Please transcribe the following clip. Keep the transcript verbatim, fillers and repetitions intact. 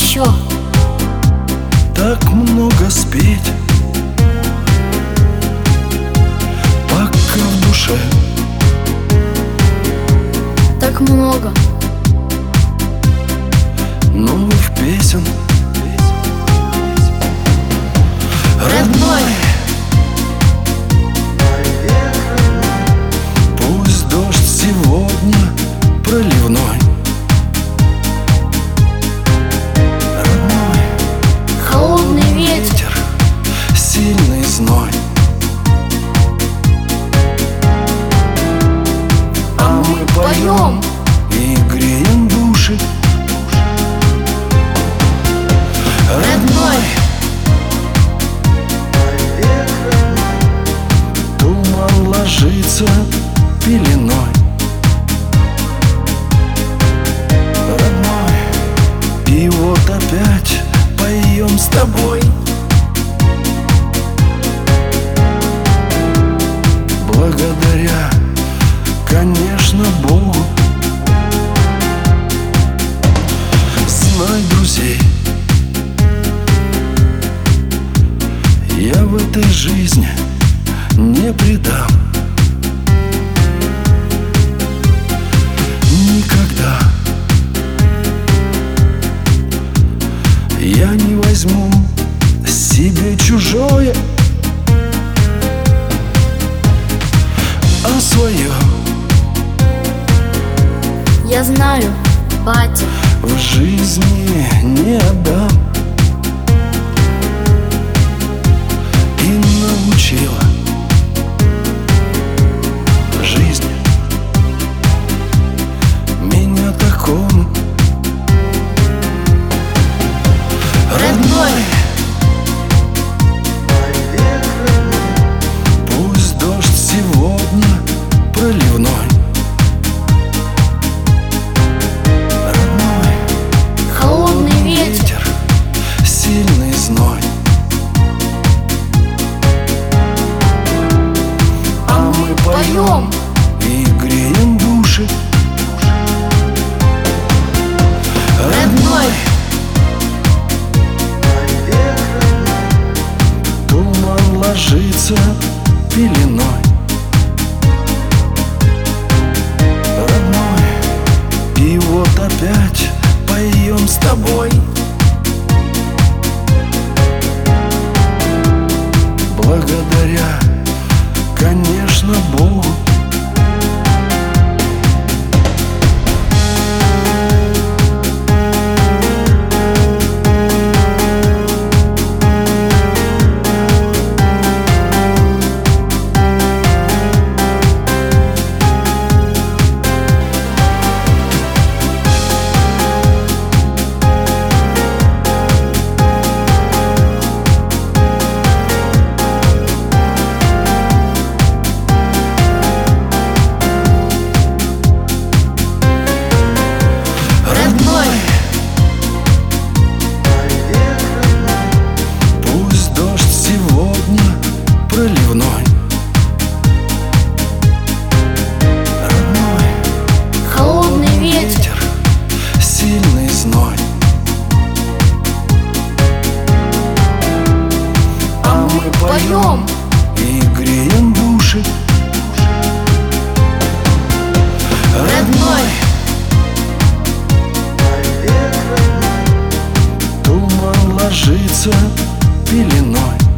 еще? Так много спеть, пока в душе Так много новых песен. Родной, пусть дождь сегодня проливной. Родной, холодный ветер, сильный зной. а мы поем. И греем души. Родной, туман ложится пеленой. Родной, и вот опять поем с тобой. Благодаря, конечно, Богу. Знай, друзей, я в этой жизни не предам. Никогда я не возьму себе чужое, а свое Я знаю, батя, в жизни не отдам. И научила жизнь меня такому. родной, Пусть дождь сегодня проливной. Родной, холодный ветер, сильный зной. а мы поем. И греем души. Родной, туман ложится пеленой. Родной, и вот опять поем с тобой. Благодаря, конечно, Богу. Пусть дождь сегодня проливной. Родной, холодный ветер, сильный зной. а мы поем. И греем души. Родной, Туман ложится пеленой.